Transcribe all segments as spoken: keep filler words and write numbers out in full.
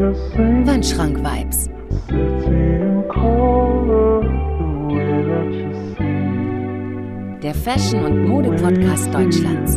Wandschrank-Vibes. Der Fashion- und Mode-Podcast Deutschlands.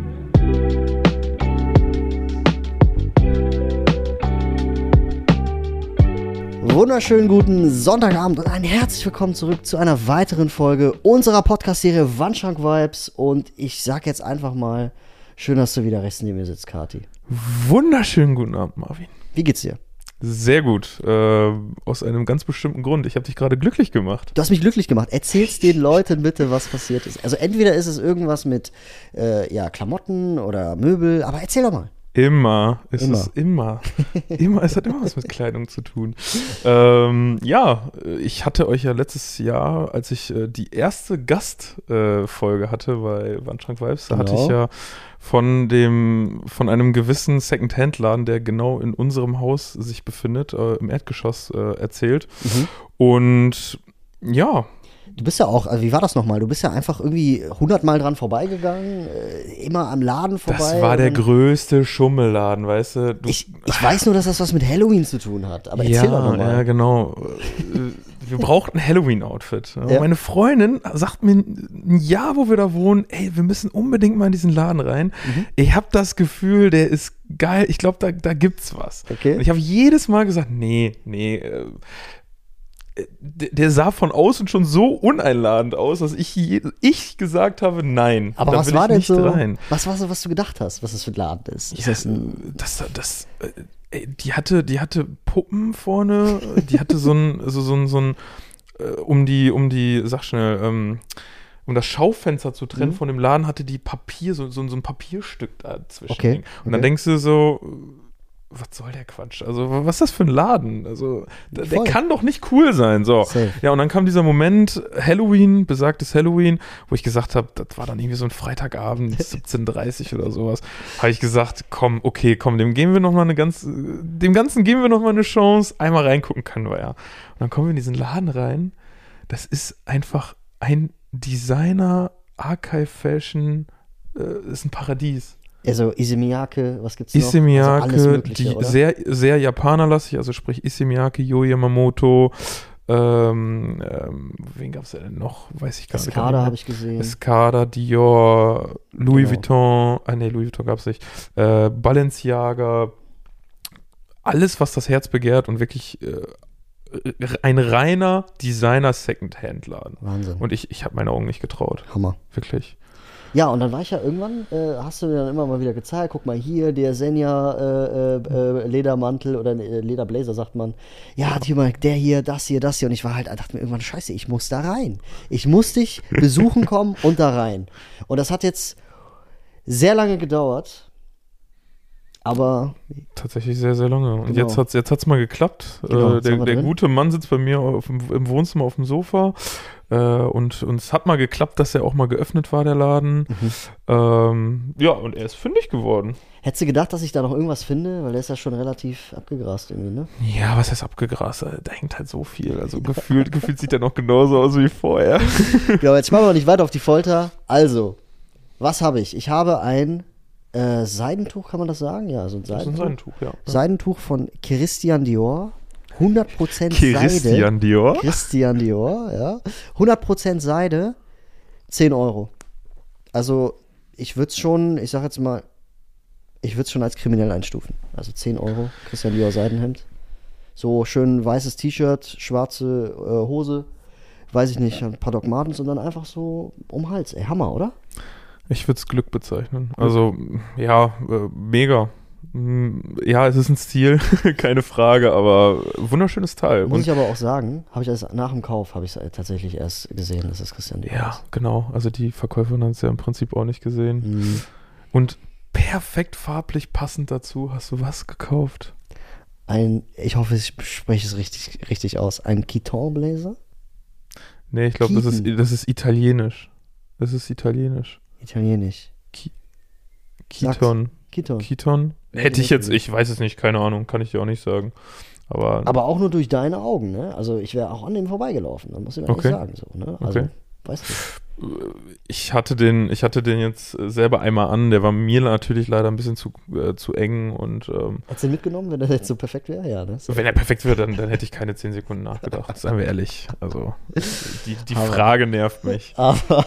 Wunderschönen guten Sonntagabend und ein herzlich willkommen zurück zu einer weiteren Folge unserer Podcast-Serie Wandschrank-Vibes. Und ich sag jetzt einfach mal, schön, dass du wieder rechts neben mir sitzt, Kati. Wunderschönen guten Abend, Marvin. Wie geht's dir? Sehr gut, äh, aus einem ganz bestimmten Grund. Ich habe dich gerade glücklich gemacht. Du hast mich glücklich gemacht. Erzähl's den Leuten bitte, was passiert ist. Also entweder ist es irgendwas mit äh, ja, Klamotten oder Möbel, aber erzähl doch mal. Immer, ist Immer. es immer. immer, es hat immer was mit Kleidung zu tun. Ähm, ja, ich hatte euch ja letztes Jahr, als ich äh, die erste Gastfolge äh, hatte bei Wandschrank Vibes, da Genau. hatte ich ja von dem, von einem gewissen Second-Hand-Laden, der genau in unserem Haus sich befindet, äh, im Erdgeschoss äh, erzählt. Mhm. Und ja, Du bist ja auch, also wie war das nochmal? Du bist ja einfach irgendwie hundertmal dran vorbeigegangen, äh, immer am Laden vorbei. das war der und- größte Schummelladen, weißt du? du Ich, ich weiß nur, dass das was mit Halloween zu tun hat, aber erzähl doch ja, nochmal. ja, genau. Äh, Wir brauchten ein Halloween-Outfit. Und Ja. meine Freundin sagt mir ein Jahr, wo wir da wohnen, ey, wir müssen unbedingt mal in diesen Laden rein. Mhm. Ich habe das Gefühl, der ist geil. Ich glaube, da, da gibt's was. Okay. Und ich habe jedes Mal gesagt, nee, nee, äh, der, der sah von außen schon so uneinladend aus, dass ich, je, ich gesagt habe, nein, Aber da was will war ich denn nicht so, rein. was war so, was du gedacht hast, was das für ein Laden ist? Ist Ja, das ein, das, das, äh, ey, die hatte, die hatte Puppen vorne, die hatte so ein, so, so ein, so ein, äh, um die, um die, sag schnell, ähm, um das Schaufenster zu trennen Mhm. von dem Laden, hatte die Papier, so, so, so ein Papierstück dazwischen. Okay, liegen. Und dann okay. denkst du so, was soll der Quatsch? Also, was ist das für ein Laden? Also, der, der Voll. kann doch nicht cool sein. So. Safe. Ja, und dann kam dieser Moment, Halloween, besagtes Halloween, wo ich gesagt habe, das war dann irgendwie so ein Freitagabend, siebzehn Uhr dreißig oder sowas, habe ich gesagt, komm, okay, komm, dem geben wir noch mal eine ganz, dem Ganzen geben wir noch mal eine Chance, einmal reingucken können wir ja. Und dann kommen wir in diesen Laden rein, das ist einfach ein Designer, Archive Fashion, äh, ist ein Paradies. also Issey Miyake, was gibt's noch? Issey Also alles Miyake, Mögliche, die oder? sehr, sehr japanerlastig, also sprich Issey Miyake, Yo Yamamoto, ähm, ähm, wen gab es denn noch? Weiß ich gar nicht. Escada habe ich gesehen. Escada, Dior, Louis Genau. Vuitton, ah nee, Louis Vuitton gab es nicht, äh, Balenciaga, alles, was das Herz begehrt und wirklich äh, ein reiner Designer-Second-Hand-Laden. Wahnsinn. Und ich, ich habe meine Augen nicht getraut, Hammer. wirklich. Ja, und dann war ich ja irgendwann, äh, hast du mir dann immer mal wieder gezeigt, guck mal hier, der Senja äh, äh, äh, Ledermantel oder äh, Lederblazer, sagt man. Ja, hier mal, der hier, das hier, das hier. Und ich war halt, dachte mir irgendwann, scheiße, ich muss da rein. Ich muss dich besuchen kommen und da rein. Und das hat jetzt sehr lange gedauert. Aber Tatsächlich sehr, sehr lange. Und Genau. jetzt hat es jetzt hat's mal geklappt. Genau, äh, jetzt sind der wir der drin. gute Mann sitzt bei mir auf dem, im Wohnzimmer auf dem Sofa. Äh, und, und es hat mal geklappt, dass er auch mal geöffnet war, der Laden. Mhm. Ähm, ja, und er ist fündig geworden. hättest du gedacht, dass ich da noch irgendwas finde? Weil der ist ja schon relativ abgegrast irgendwie, ne? Ja, was heißt abgegrast? Da hängt halt so viel. Also gefühlt, gefühlt sieht er noch genauso aus wie vorher. Ja, aber jetzt machen wir nicht weiter auf die Folter. Also, was habe ich? Ich habe ein äh, Seidentuch, kann man das sagen? Ja, so ein Das ist ein Seidentuch. Seidentuch, ja. Seidentuch von Christian Dior. hundert Prozent Seide. Christian Dior. Christian Dior, ja. hundert Prozent Seide, zehn Euro. Also, ich würde es schon, ich sag jetzt mal, ich würde es schon als kriminell einstufen. Also zehn Euro, Christian Dior Seidenhemd. So schön weißes T-Shirt, schwarze äh, Hose, weiß ich nicht, ein paar Doc Martens und dann einfach so um den Hals. Ey, Hammer, oder? Ich würde es Glück bezeichnen. Also, ja, äh, mega. Mm, Ja, es ist ein Stil, keine Frage, aber wunderschönes Teil. Muss Und ich aber auch sagen, habe ich das nach dem Kauf, habe ich es tatsächlich erst gesehen, dass es Christian Dior ja, ist. genau. Also die Verkäuferin hat es ja im Prinzip auch nicht gesehen. Mhm. Und perfekt farblich passend dazu hast du was gekauft? Ein, ich hoffe, ich spreche es richtig, richtig aus, ein Kiton Blazer? Nee, ich glaube, das ist, Kieten. das ist italienisch. Das ist italienisch. Italienisch. Kiton. Kiton. Kiton? Hätte ich jetzt, ich weiß es nicht, keine Ahnung, kann ich dir auch nicht sagen. Aber, Aber auch nur durch deine Augen, ne? Also ich wäre auch an dem vorbeigelaufen, dann muss ich mal Okay. ehrlich sagen. So, ne? Also, Okay. weißt du. Ich hatte den, ich hatte den jetzt selber einmal an, der war mir natürlich leider ein bisschen zu, äh, zu eng und ähm, Hättest du den mitgenommen, wenn der jetzt so perfekt wäre? Ja, ne? So. Wenn er perfekt wäre, dann, dann hätte ich keine zehn Sekunden nachgedacht, seien wir ehrlich. Also die, die Frage nervt mich. Aber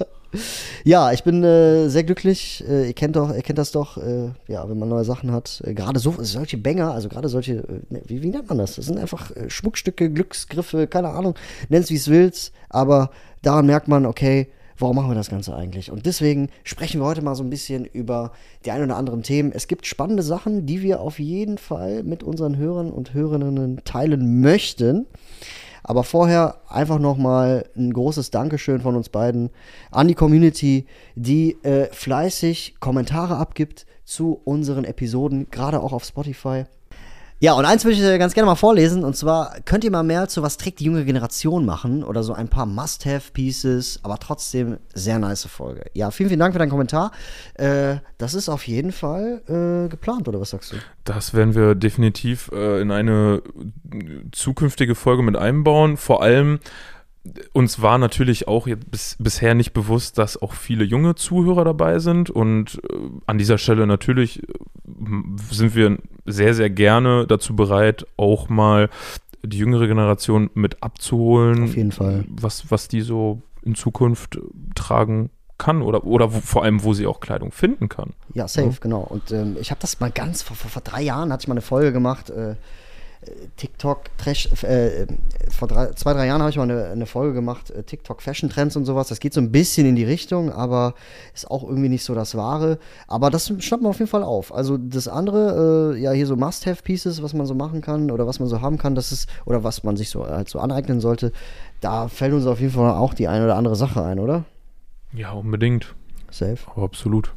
ja, ich bin äh, sehr glücklich. Äh, ihr kennt doch, ihr kennt das doch, äh, ja, wenn man neue Sachen hat. Äh, gerade so solche Banger, also gerade solche, äh, wie, wie nennt man das? Das sind einfach äh, Schmuckstücke, Glücksgriffe, keine Ahnung, nenn's wie es willst, aber daran merkt man, okay, warum machen wir das Ganze eigentlich? Und deswegen sprechen wir heute mal so ein bisschen über die ein oder anderen Themen. Es gibt spannende Sachen, die wir auf jeden Fall mit unseren Hörern und Hörerinnen teilen möchten. Aber vorher einfach nochmal ein großes Dankeschön von uns beiden an die Community, die äh, fleißig Kommentare abgibt zu unseren Episoden, gerade auch auf Spotify. Ja, und eins würde ich ganz gerne mal vorlesen, und zwar könnt ihr mal mehr zu was trägt die junge Generation machen oder so ein paar Must-Have-Pieces, aber trotzdem sehr nice Folge. Ja, vielen, vielen Dank für deinen Kommentar. Äh, das ist auf jeden Fall äh, geplant, oder was sagst du? Das werden wir definitiv äh, in eine zukünftige Folge mit einbauen. Vor allem, uns war natürlich auch jetzt bis, bisher nicht bewusst, dass auch viele junge Zuhörer dabei sind, und äh, an dieser Stelle natürlich äh, sind wir sehr, sehr gerne dazu bereit, auch mal die jüngere Generation mit abzuholen. Auf jeden Fall. Was, was die so in Zukunft tragen kann oder, oder wo, vor allem, wo sie auch Kleidung finden kann. Ja, safe, ja. Genau. Und ähm, ich habe das mal ganz, vor, vor, vor drei Jahren hatte ich mal eine Folge gemacht, äh, TikTok, Trash, äh, vor drei, zwei, drei Jahren habe ich mal eine, eine Folge gemacht, äh, TikTok Fashion Trends und sowas. Das geht so ein bisschen in die Richtung, aber ist auch irgendwie nicht so das Wahre. Aber das schnappt man auf jeden Fall auf. Also das andere, äh, ja, hier so Must-Have-Pieces, was man so machen kann oder was man so haben kann, das ist, oder was man sich so halt so aneignen sollte, da fällt uns auf jeden Fall auch die eine oder andere Sache ein, oder? Ja, unbedingt. Safe. Oh, absolut.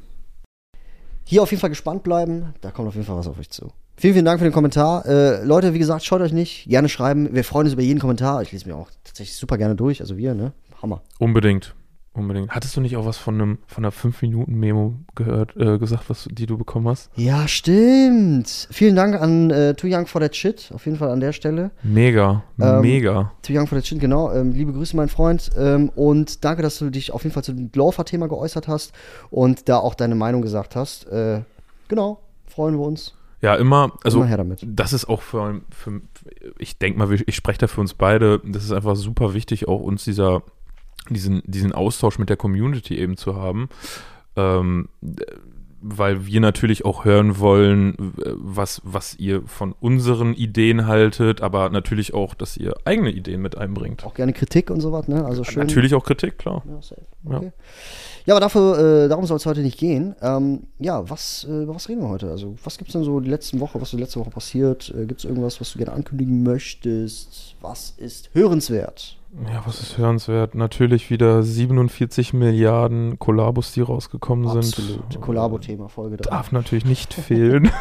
Hier auf jeden Fall gespannt bleiben, da kommt auf jeden Fall was auf euch zu. Vielen, vielen Dank für den Kommentar. Äh, Leute, wie gesagt, schaut euch nicht, gerne schreiben. Wir freuen uns über jeden Kommentar. Ich lese mir auch tatsächlich super gerne durch, also wir, ne? Hammer. Unbedingt, unbedingt. Hattest du nicht auch was von einem von einer fünf Minuten Memo gehört, äh, gesagt, was die du bekommen hast? Ja, stimmt. Vielen Dank an äh, Too Young for That Shit, auf jeden Fall an der Stelle. Mega, ähm, mega. Too Young for That Shit, genau. Ähm, liebe Grüße, mein Freund. Ähm, und danke, dass du dich auf jeden Fall zu dem Laufer-Thema geäußert hast und da auch deine Meinung gesagt hast. Äh, genau, freuen wir uns. Ja, immer, also immer her damit. Das ist auch für, für ich denke mal, ich spreche da für uns beide, das ist einfach super wichtig, auch uns dieser, diesen, diesen Austausch mit der Community eben zu haben, ähm, weil wir natürlich auch hören wollen, was, was ihr von unseren Ideen haltet, aber natürlich auch, dass ihr eigene Ideen mit einbringt. Auch gerne Kritik und sowas, ne? Also schön. Natürlich auch Kritik, klar. Ja, safe. Okay. Ja. Ja, aber dafür, äh, darum soll es heute nicht gehen. Ähm, ja, was, äh, über was reden wir heute? Also, was gibt es denn so die letzten Woche, was die letzte Woche passiert? Äh, gibt es irgendwas, was du gerne ankündigen möchtest? Was ist hörenswert? Ja, was ist hörenswert? Natürlich wieder siebenundvierzig Milliarden Kollabos, die rausgekommen Absolut. sind. Absolut. Kollabo-Thema, Folge drei. Darf natürlich nicht fehlen.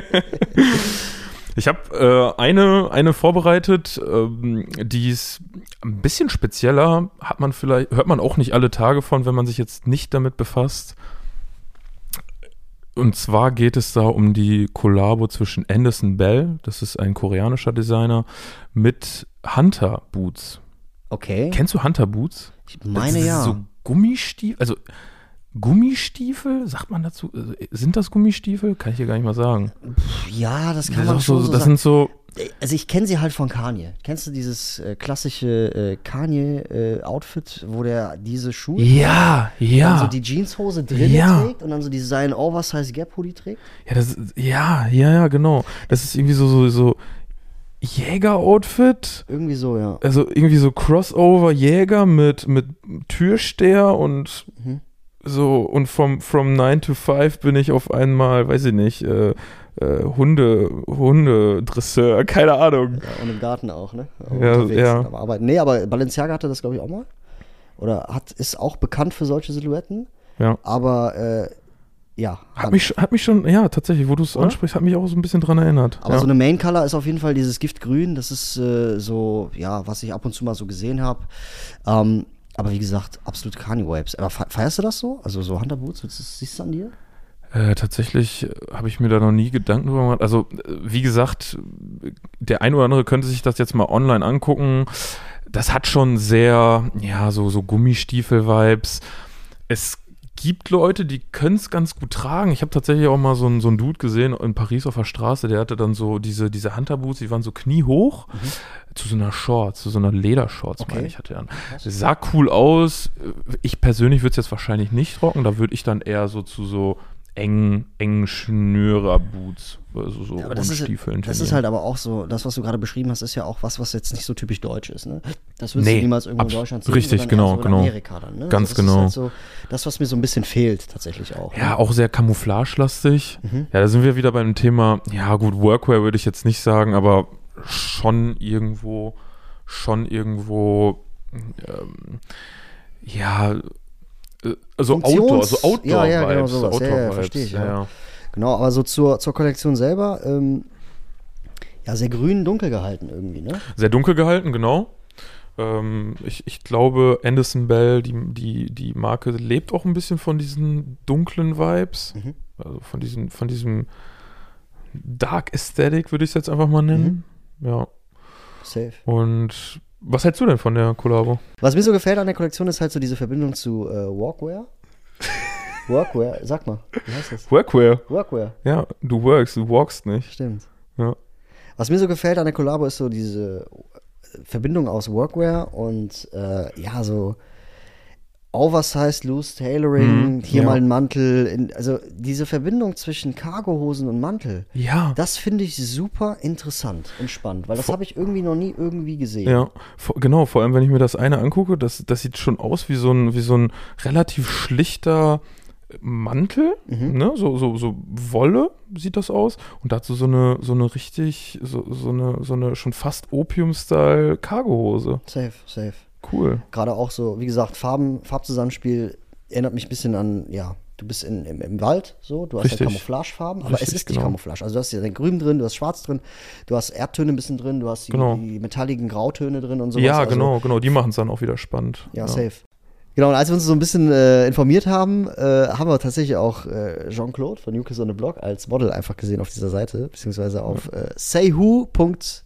Ich habe äh, eine, eine vorbereitet, ähm, die ist ein bisschen spezieller, hat man vielleicht, hört man auch nicht alle Tage von, wenn man sich jetzt nicht damit befasst. Und zwar geht es da um die Kollabo zwischen Anderson Bell, das ist ein koreanischer Designer, mit Hunter Boots. Okay. Kennst du Hunter Boots? Ich meine das ja. So Gummistiefel, also Gummistiefel, sagt man dazu? Sind das Gummistiefel? Kann ich dir gar nicht mal sagen. Ja, das kann das man schon so, so Das sagen. sind so. Also ich kenne sie halt von Kanye. Kennst du dieses äh, klassische äh, Kanye-Outfit, äh, wo der diese Schuhe Ja, ja. dann so die Jeanshose drin ja. trägt und dann so die seinen Oversize Gap Hoodie trägt? Ja, das, ja, ja, ja, genau. Das ist irgendwie so, so, so Jäger-Outfit. Irgendwie so, ja. Also irgendwie so Crossover-Jäger mit, mit Türsteher und Mhm. so, und vom from nine to five bin ich auf einmal, weiß ich nicht, äh, äh, Hunde, Hundedresseur, keine Ahnung. Ja, und im Garten auch, ne? Auch Ja, unterwegs ja. am Arbeiten. Nee, aber Balenciaga hatte das, glaube ich, auch mal. Oder hat, ist auch bekannt für solche Silhouetten. Ja. Aber, äh, ja. Hat mich, hat mich schon, ja, tatsächlich, wo du es ansprichst, hat mich auch so ein bisschen dran erinnert. Aber ja. so eine Main Color ist auf jeden Fall dieses Giftgrün. Das ist äh, so, ja, was ich ab und zu mal so gesehen habe. Ähm, aber wie gesagt, absolut Kanye-Vibes. Aber feierst du das so? Also so Hunter Boots, siehst du an dir? Äh, tatsächlich habe ich mir da noch nie Gedanken drüber gemacht. Also, wie gesagt, der ein oder andere könnte sich das jetzt mal online angucken. das hat schon sehr, ja, so, so Gummistiefel-Vibes. Es gibt Leute, die können es ganz gut tragen. Ich habe tatsächlich auch mal so einen, so einen Dude gesehen in Paris auf der Straße, der hatte dann so diese, diese Hunterboots, die waren so kniehoch, mhm. zu so einer Shorts, zu so einer Ledershorts, okay. meine ich, hatte er an. Das sah cool aus. Ich persönlich würde es jetzt wahrscheinlich nicht rocken, da würde ich dann eher so zu so engen, engen Schnürer-Boots, also so ja, aber das ist, das ist halt aber auch so, das, was du gerade beschrieben hast, ist ja auch was, was jetzt nicht so typisch deutsch ist, ne? Das würdest nee, du niemals irgendwo in Deutschland sehen, richtig, genau, so in genau. Amerika dann, ne? Ganz also das genau. Ist halt so, das, was mir so ein bisschen fehlt, tatsächlich auch. Ja, ne? auch sehr camouflagelastig. Mhm. Ja, da sind wir wieder beim Thema, ja gut, Workwear würde ich jetzt nicht sagen, aber schon irgendwo, schon irgendwo, ähm, ja, also Outdoor, so Outdoor-Vibes. Ja, ja, genau sowas. Outdoor ja, ja, verstehe ich, ja. ja. Genau, aber so zur, zur Kollektion selber, ähm, ja, sehr grün, dunkel gehalten irgendwie, ne? Sehr dunkel gehalten, genau. Ähm, ich, ich glaube, Anderson Bell, die, die, die Marke, lebt auch ein bisschen von diesen dunklen Vibes. Mhm. Also von diesem, von diesem Dark Aesthetic, würde ich es jetzt einfach mal nennen. Mhm. Ja. Safe. Und was hältst du denn von der Kollabo? Was mir so gefällt an der Kollektion ist halt so diese Verbindung zu äh, Workwear. Workwear, sag mal, wie heißt das? Workwear. Workwear. Ja, du workst, du walkst nicht. Stimmt. Ja. Was mir so gefällt an der Kollabo ist so diese Verbindung aus Workwear und äh, ja, so Oversized, Loose Tailoring, mm, hier ja. mal ein Mantel. In, also diese Verbindung zwischen Cargohosen und Mantel, ja. das finde ich super interessant und spannend, weil das habe ich irgendwie noch nie irgendwie gesehen. Ja, vor, genau, vor allem wenn ich mir das eine angucke, das, das sieht schon aus wie so ein, wie so ein relativ schlichter Mantel, mhm. ne? so, so, so Wolle sieht das aus und dazu so eine, so eine richtig, so, so eine, so eine schon fast Opium-Style Cargohose. Safe, safe. Cool. Gerade auch so, wie gesagt, Farben, Farbzusammenspiel erinnert mich ein bisschen an, ja, du bist in, im, im Wald, so, du hast Richtig. ja Camouflagefarben, aber Richtig, es ist genau. nicht Camouflage. Also du hast ja dein Grün drin, du hast Schwarz drin, du hast Erdtöne ein bisschen drin, du hast die, genau. die metalligen Grautöne drin und sowas. Ja, also, genau, genau, die machen es dann auch wieder spannend. Ja, ja, safe. Genau, und als wir uns so ein bisschen äh, informiert haben, äh, haben wir tatsächlich auch äh, Jean-Claude von New Kids on the Block als Model einfach gesehen auf dieser Seite, beziehungsweise auf äh, saywho Punkt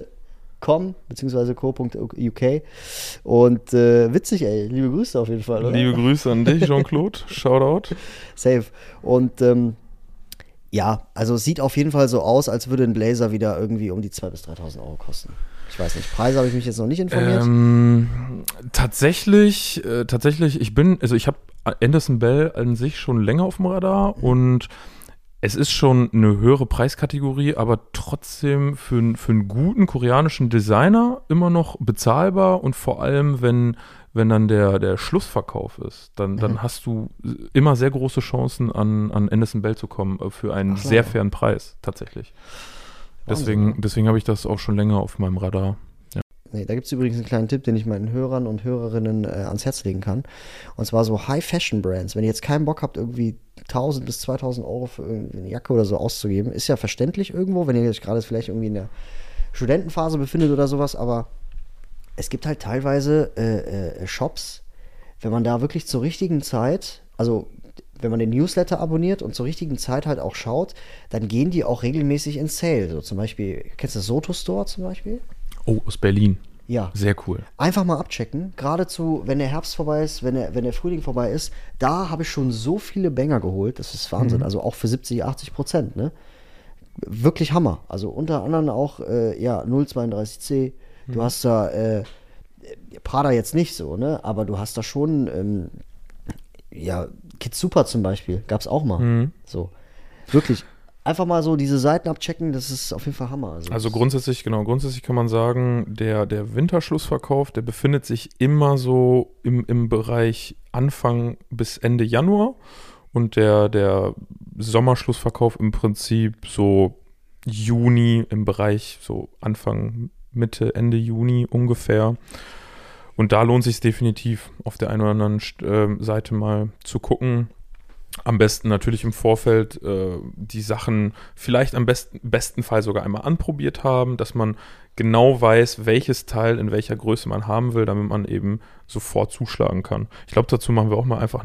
com beziehungsweise co Punkt U K und äh, witzig, ey, liebe Grüße auf jeden Fall, oder? Liebe Grüße an dich, Jean-Claude, Shoutout. Safe. Und ähm, ja, also es sieht auf jeden Fall so aus, als würde ein Blazer wieder irgendwie um die zweitausend bis dreitausend Euro kosten. Ich weiß nicht, Preise habe ich mich jetzt noch nicht informiert. Ähm, tatsächlich, äh, tatsächlich, ich bin, also ich habe Anderson Bell an sich schon länger auf dem Radar mhm. und es ist schon eine höhere Preiskategorie, aber trotzdem für, für einen guten koreanischen Designer immer noch bezahlbar und vor allem, wenn, wenn dann der, der Schlussverkauf ist, dann, mhm. dann hast du immer sehr große Chancen, an, an Anderson Bell zu kommen für einen so. sehr fairen Preis, tatsächlich. Deswegen, deswegen habe ich das auch schon länger auf meinem Radar. Ja. Nee, da gibt es übrigens einen kleinen Tipp, den ich meinen Hörern und Hörerinnen äh, ans Herz legen kann. Und zwar so High-Fashion-Brands. Wenn ihr jetzt keinen Bock habt, irgendwie tausend bis zweitausend Euro für eine Jacke oder so auszugeben, ist ja verständlich irgendwo, wenn ihr euch gerade vielleicht irgendwie in der Studentenphase befindet oder sowas, aber es gibt halt teilweise äh, äh, Shops, wenn man da wirklich zur richtigen Zeit, also wenn man den Newsletter abonniert und zur richtigen Zeit halt auch schaut, dann gehen die auch regelmäßig in Sale. So zum Beispiel, kennst du das Soto Store zum Beispiel? Oh, aus Berlin. Ja. Sehr cool. Einfach mal abchecken. Geradezu, wenn der Herbst vorbei ist, wenn der, wenn der Frühling vorbei ist, da habe ich schon so viele Banger geholt. Das ist Wahnsinn. Mhm. Also auch für siebzig, achtzig Prozent, ne? Wirklich Hammer. Also unter anderem auch, äh, ja, null zweiunddreißig C. Mhm. Du hast da, äh, Prada jetzt nicht so, ne? Aber du hast da schon, ähm, ja, Kids Super zum Beispiel, gab's auch mal. Mhm. So. Wirklich. Einfach mal so diese Seiten abchecken, das ist auf jeden Fall Hammer. Also, also grundsätzlich, genau, grundsätzlich kann man sagen, der, der Winterschlussverkauf, der befindet sich immer so im, im Bereich Anfang bis Ende Januar und der, der Sommerschlussverkauf im Prinzip so Juni, im Bereich so Anfang, Mitte, Ende Juni ungefähr. Und da lohnt es sich definitiv auf der einen oder anderen äh, Seite mal zu gucken. Am besten natürlich im Vorfeld äh, die Sachen vielleicht am besten, besten Fall sogar einmal anprobiert haben, dass man genau weiß, welches Teil in welcher Größe man haben will, damit man eben sofort zuschlagen kann. Ich glaube, dazu machen wir auch mal einfach eine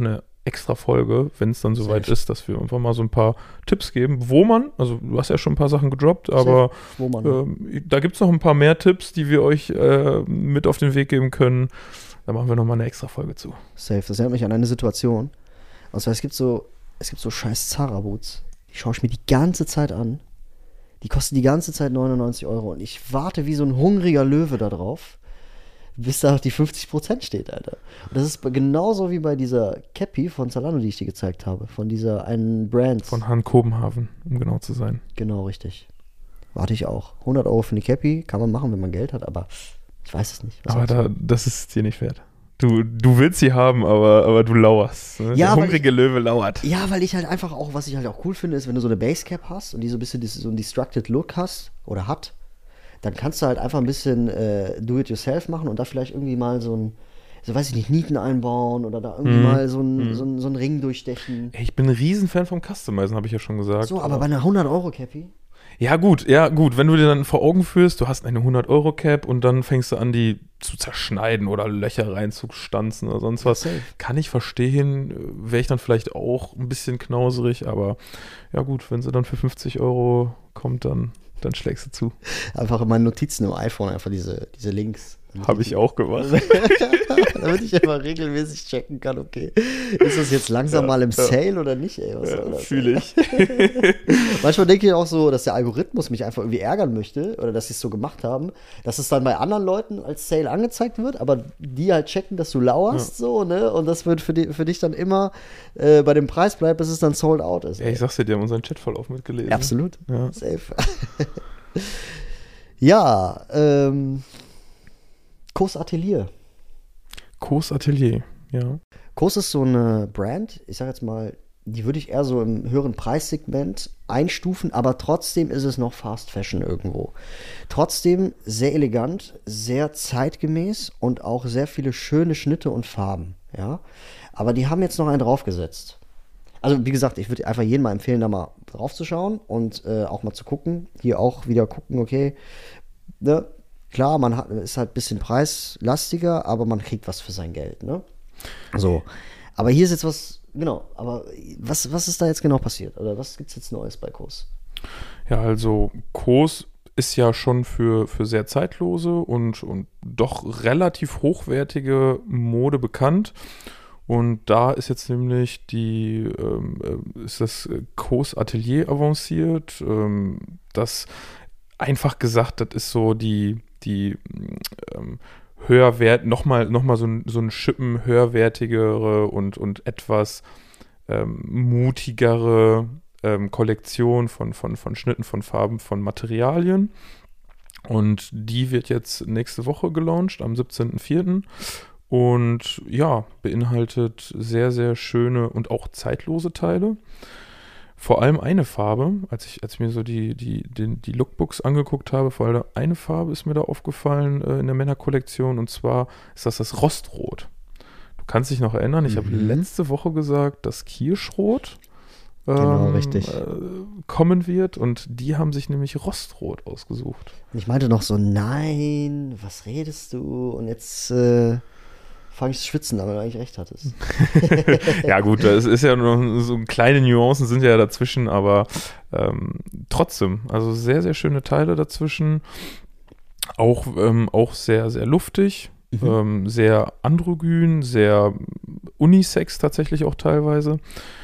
extra Folge, wenn es dann soweit Safe. ist, dass wir einfach mal so ein paar Tipps geben, wo man, also du hast ja schon ein paar Sachen gedroppt, aber Wo man, ähm, da gibt es noch ein paar mehr Tipps, die wir euch äh, mit auf den Weg geben können. Da machen wir nochmal eine extra Folge zu. Safe, das erinnert mich an eine Situation. Und zwar, es gibt so, es gibt so scheiß Zara-Boots, die schaue ich mir die ganze Zeit an. Die kosten die ganze Zeit neunundneunzig Euro und ich warte wie so ein hungriger Löwe da drauf, bis da die fünfzig Prozent steht, Alter. Und das ist genauso wie bei dieser Cappy von Zalando, die ich dir gezeigt habe. Von dieser einen Brand. Von Han Kobenhaven, um genau zu sein. Genau, richtig. Warte ich auch. hundert Euro für eine Cappy kann man machen, wenn man Geld hat, aber ich weiß es nicht. Was Aber sagst da, das ist dir nicht wert. Du, du willst sie haben, aber, aber du lauerst. Ne? Ja, Der weil hungrige Löwe lauert. du? Ja, weil ich halt einfach auch, was ich halt auch cool finde, ist, wenn du so eine Basecap hast und die so ein bisschen dis- so einen Distracted Look hast oder hat, dann kannst du halt einfach ein bisschen äh, Do-it-yourself machen und da vielleicht irgendwie mal so ein, so weiß ich nicht, Nieten einbauen oder da irgendwie Mhm. mal so ein, Mhm. so, ein, so einen Ring durchstechen. Ey, ich bin ein Riesenfan vom Customizen, habe ich ja schon gesagt. So, aber bei einer hundert Euro Cappy? Ja, gut, ja, gut. Wenn du dir dann vor Augen führst, du hast eine hundert Euro Cap und dann fängst du an, die zu zerschneiden oder Löcher reinzustanzen oder sonst was. Safe. Kann ich verstehen, wäre ich dann vielleicht auch ein bisschen knauserig, aber ja gut, wenn sie dann für fünfzig Euro kommt, dann, dann schlägst du zu. Einfach in meinen Notizen im iPhone einfach diese, diese Links. Habe ich auch gemacht. Damit ich immer regelmäßig checken kann, okay, ist das jetzt langsam Ja, mal im ja. Sale oder nicht, ey? Was soll Ja, das? fühle ich. Manchmal denke ich auch so, dass der Algorithmus mich einfach irgendwie ärgern möchte oder dass sie es so gemacht haben, dass es dann bei anderen Leuten als Sale angezeigt wird, aber die halt checken, dass du lauerst, so, ne? Und das wird für, die, für dich dann immer äh, bei dem Preis bleibt, bis es dann sold out ist. Ja, ich sag's dir, die haben unseren Chatverlauf mitgelesen. Absolut. Ja. Safe. Ja, ähm, Kos Atelier. Kos Atelier, ja. Kos ist so eine Brand, ich sag jetzt mal, die würde ich eher so im höheren Preissegment einstufen, aber trotzdem ist es noch Fast Fashion irgendwo. Trotzdem sehr elegant, sehr zeitgemäß und auch sehr viele schöne Schnitte und Farben, ja. Aber die haben jetzt noch einen draufgesetzt. Also wie gesagt, ich würde einfach jedem mal empfehlen, da mal draufzuschauen und äh, auch mal zu gucken. Hier auch wieder gucken, okay, ne? Klar, man hat, ist halt ein bisschen preislastiger, aber man kriegt was für sein Geld, ne? So. Aber hier ist jetzt was, genau, aber was, was ist da jetzt genau passiert? Oder was gibt es jetzt Neues bei Kos? Ja, also Kos ist ja schon für, für sehr zeitlose und, und doch relativ hochwertige Mode bekannt. Und da ist jetzt nämlich die, ähm, ist das Kos Atelier avanciert. Ähm, das einfach gesagt, das ist so die, die ähm, höherwert, nochmal noch mal so ein, so ein Schippen höherwertigere und, und etwas ähm, mutigere ähm, Kollektion von, von, von Schnitten, von Farben, von Materialien. Und die wird jetzt nächste Woche gelauncht, am siebzehnten vierten Und ja, beinhaltet sehr, sehr schöne und auch zeitlose Teile. Vor allem eine Farbe, als ich, als ich mir so die, die, die, die Lookbooks angeguckt habe, vor allem eine Farbe ist mir da aufgefallen äh, in der Männerkollektion, und zwar ist das das Rostrot. Du kannst dich noch erinnern, ich Mhm. habe letzte Woche gesagt, dass Kirschrot ähm, Genau, richtig. Äh, kommen wird, und die haben sich nämlich Rostrot ausgesucht. Und ich meinte noch so, nein, was redest du? Und jetzt äh, fange ich zu schwitzen, aber du eigentlich recht hattest. Ja gut, es ist ja noch so kleine Nuancen sind ja dazwischen, aber ähm, trotzdem, also sehr, sehr schöne Teile dazwischen. Auch, ähm, auch sehr, sehr luftig, Mhm. ähm, sehr androgyn, sehr unisex tatsächlich auch teilweise.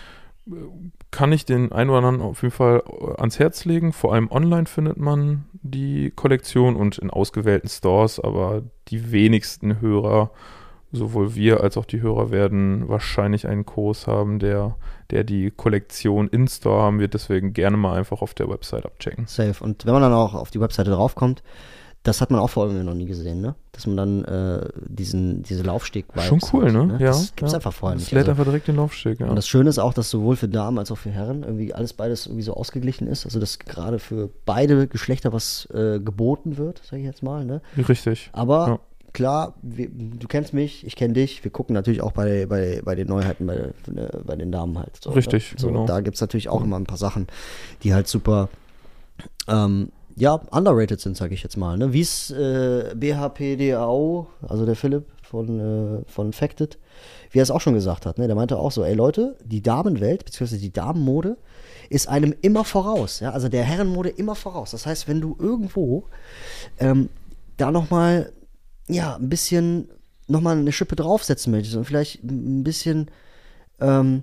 Kann ich den einen oder anderen auf jeden Fall ans Herz legen. Vor allem online findet man die Kollektion und in ausgewählten Stores, aber die wenigsten Hörer, sowohl wir als auch die Hörer, werden wahrscheinlich einen Kurs haben, der, der die Kollektion in Store haben wird. Deswegen gerne mal einfach auf der Website abchecken. Safe. Und wenn man dann auch auf die Webseite draufkommt, das hat man auch vorher noch nie gesehen, ne? Dass man dann äh, diesen, diese Laufsteg-Vibes Schon cool, hat, ne? Ja. Das gibt's ja. einfach vorher Das nicht. lädt Also, einfach direkt den Laufsteg, ja. und das Schöne ist auch, dass sowohl für Damen als auch für Herren irgendwie alles beides irgendwie so ausgeglichen ist. Also dass gerade für beide Geschlechter was äh, geboten wird, sage ich jetzt mal, ne? Richtig. Aber Ja. klar, wir, du kennst mich, ich kenne dich. Wir gucken natürlich auch bei, bei, bei den Neuheiten, bei, äh, bei den Damen halt. So, Richtig, ne? So, genau. da gibt es natürlich auch immer ein paar Sachen, die halt super, ähm, ja, underrated sind, sage ich jetzt mal. Ne? Wie es äh, B H P D A O, also der Philipp von, äh, von Facted, wie er es auch schon gesagt hat. Ne? Der meinte auch so, ey Leute, die Damenwelt, beziehungsweise die Damenmode, ist einem immer voraus. Ja? Also der Herrenmode immer voraus. Das heißt, wenn du irgendwo ähm, da nochmal, ja, ein bisschen, nochmal eine Schippe draufsetzen möchtest und vielleicht ein bisschen, ähm,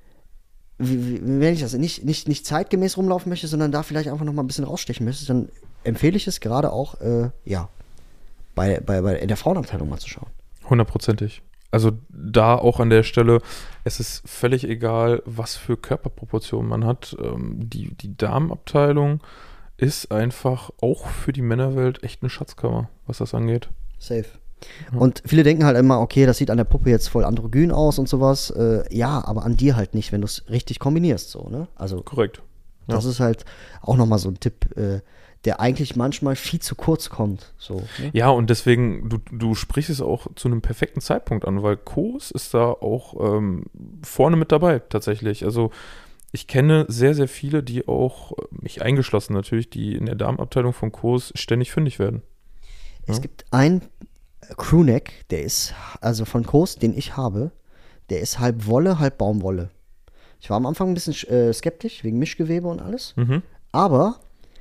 wie, wie, wenn ich das nicht, nicht, nicht zeitgemäß rumlaufen möchte, sondern da vielleicht einfach nochmal ein bisschen rausstechen möchtest, dann empfehle ich es gerade auch, äh, ja, bei, bei, bei in der Frauenabteilung mal zu schauen. Hundertprozentig. Also da auch an der Stelle, es ist völlig egal, was für Körperproportionen man hat. Ähm, die, die Damenabteilung ist einfach auch für die Männerwelt echt eine Schatzkammer, was das angeht. Safe. Ja. Und viele denken halt immer, okay, das sieht an der Puppe jetzt voll androgyn aus und sowas. Äh, ja, aber an dir halt nicht, wenn du es richtig kombinierst, so, ne? Also korrekt. Ja. Das ist halt auch nochmal so ein Tipp, äh, der eigentlich manchmal viel zu kurz kommt. So, ne? Ja, und deswegen, du, du sprichst es auch zu einem perfekten Zeitpunkt an, weil Kos ist da auch ähm, vorne mit dabei, tatsächlich. Also ich kenne sehr, sehr viele, die auch, mich eingeschlossen natürlich, die in der Damenabteilung von Kos ständig fündig werden. Es ja. gibt einen Crewneck, der ist, also von Kos, den ich habe, der ist halb Wolle, halb Baumwolle. Ich war am Anfang ein bisschen äh, skeptisch, wegen Mischgewebe und alles. Mhm. Aber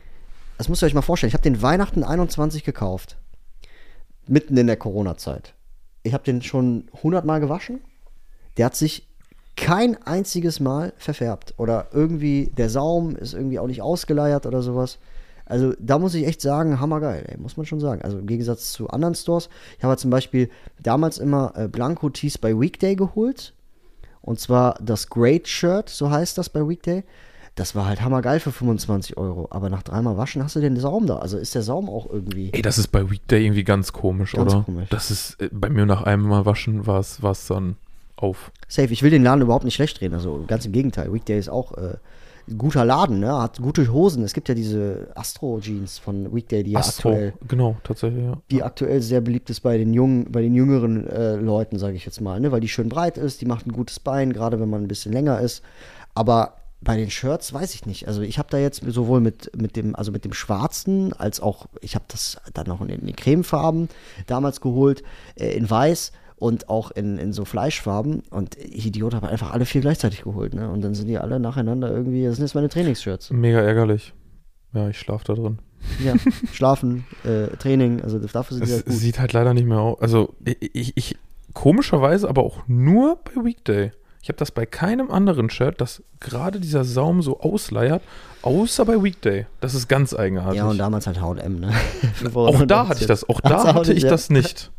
das müsst ihr euch mal vorstellen. Ich habe den Weihnachten einundzwanzig gekauft. Mitten in der Corona-Zeit. Ich habe den schon hundertmal gewaschen. Der hat sich kein einziges Mal verfärbt. Oder irgendwie, der Saum ist irgendwie auch nicht ausgeleiert oder sowas. Also da muss ich echt sagen, hammergeil, ey, muss man schon sagen. Also im Gegensatz zu anderen Stores. Ich habe zum Beispiel damals immer äh, Blanco-Tees bei Weekday geholt. Und zwar das Great Shirt, so heißt das bei Weekday. Das war halt hammergeil für fünfundzwanzig Euro. Aber nach dreimal waschen hast du den Saum da. Also ist der Saum auch irgendwie... Ey, das ist bei Weekday irgendwie ganz komisch, ganz oder? Komisch. Das ist, bei mir nach einem Mal waschen war es dann auf. Safe, ich will den Laden überhaupt nicht schlecht reden. Also ganz im Gegenteil. Weekday ist auch äh, ein guter Laden, ne? Hat gute Hosen. Es gibt ja diese Astro-Jeans von Weekday, die ja Astro, aktuell... genau, tatsächlich, ja. Die aktuell sehr beliebt ist bei den jungen, bei den jüngeren äh, Leuten, sage ich jetzt mal, ne? Weil die schön breit ist, die macht ein gutes Bein, gerade wenn man ein bisschen länger ist. Aber bei den Shirts weiß ich nicht. Also ich habe da jetzt sowohl mit, mit dem, also mit dem Schwarzen, als auch, ich habe das dann noch in den Cremefarben damals geholt, äh, in Weiß und auch in, in so Fleischfarben. Und ich Idiot habe einfach alle vier gleichzeitig geholt, ne? Und dann sind die alle nacheinander irgendwie, das sind jetzt meine Trainingsshirts. Mega ärgerlich. Ja, ich schlafe da drin. Ja, schlafen, äh, Training, also dafür sind die Es halt gut. sieht halt leider nicht mehr aus. Also ich, ich komischerweise aber auch nur bei Weekday. Ich habe das bei keinem anderen Shirt, dass gerade dieser Saum so ausleiert, außer bei Weekday. Das ist ganz eigenartig. Ja, und damals halt H und M, ne? Auch da hatte ich das, auch da hatte ich das nicht.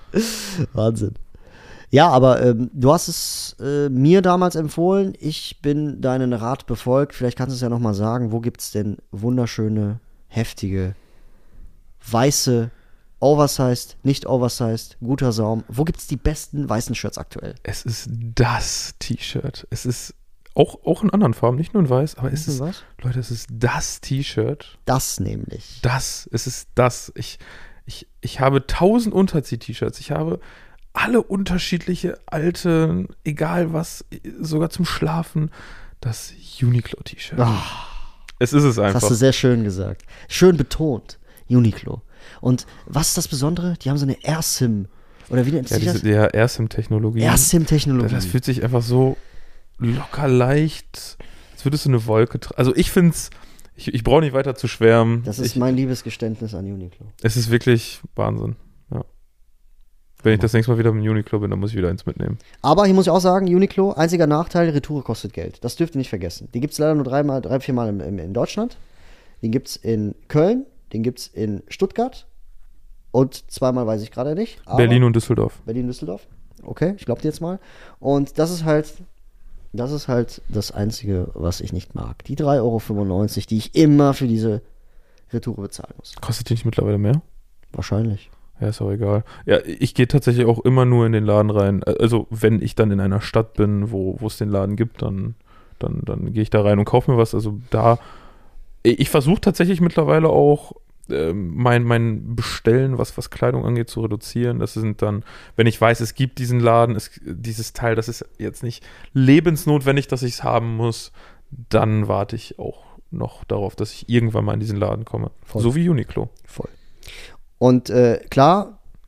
Wahnsinn. Ja, aber ähm, du hast es äh, mir damals empfohlen. Ich bin deinen Rat befolgt. Vielleicht kannst du es ja nochmal sagen. Wo gibt es denn wunderschöne, heftige, weiße, oversized, nicht oversized, guter Saum? Wo gibt es die besten weißen Shirts aktuell? Es ist das T-Shirt. Es ist auch, auch in anderen Farben, nicht nur in weiß, aber es ist, was? Leute, es ist das T-Shirt. Das nämlich. Das, es ist das. Ich, ich, ich habe tausend Unterzieh-T-Shirts. Ich habe alle unterschiedliche alte, egal was, sogar zum Schlafen, das Uniqlo-T-Shirt. Oh, es ist es einfach. das hast du sehr schön gesagt. Schön betont. Uniqlo. Und was ist das Besondere? Die haben so eine AirSim. Oder wie nennt ja, sich das? diese, ja, AirSim-Technologie. AirSim-Technologie. Das fühlt sich einfach so locker leicht, als würdest du eine Wolke tra- Also ich finde es, ich, ich brauche nicht weiter zu schwärmen. Das ist ich, mein Liebesgeständnis an Uniqlo. Es ist wirklich Wahnsinn. Ja. Wenn ich das nächste Mal wieder im Uniqlo bin, dann muss ich wieder eins mitnehmen. Aber hier muss ich auch sagen, Uniqlo, einziger Nachteil, Retoure kostet Geld. Das dürft ihr nicht vergessen. Die gibt es leider nur dreimal, drei, viermal im, im, in Deutschland. Den gibt es in Köln, den gibt es in Stuttgart und zweimal weiß ich gerade nicht. Aber Berlin und Düsseldorf. Berlin, Düsseldorf. Okay, ich glaube dir jetzt mal. Und das ist halt, das ist halt das Einzige, was ich nicht mag. Die drei Euro fünfundneunzig, die ich immer für diese Retoure bezahlen muss. Kostet die nicht mittlerweile mehr? Wahrscheinlich. Ja, ist auch egal. Ja, ich gehe tatsächlich auch immer nur in den Laden rein. Also, wenn ich dann in einer Stadt bin, wo wo es den Laden gibt, dann, dann, dann gehe ich da rein und kaufe mir was. Also, da. Ich versuche tatsächlich mittlerweile auch, ähm, mein, mein Bestellen, was, was Kleidung angeht, zu reduzieren. Das sind dann, wenn ich weiß, es gibt diesen Laden, es, dieses Teil, das ist jetzt nicht lebensnotwendig, dass ich es haben muss, dann warte ich auch noch darauf, dass ich irgendwann mal in diesen Laden komme. Voll. So wie Uniqlo. Voll. Und äh, klar,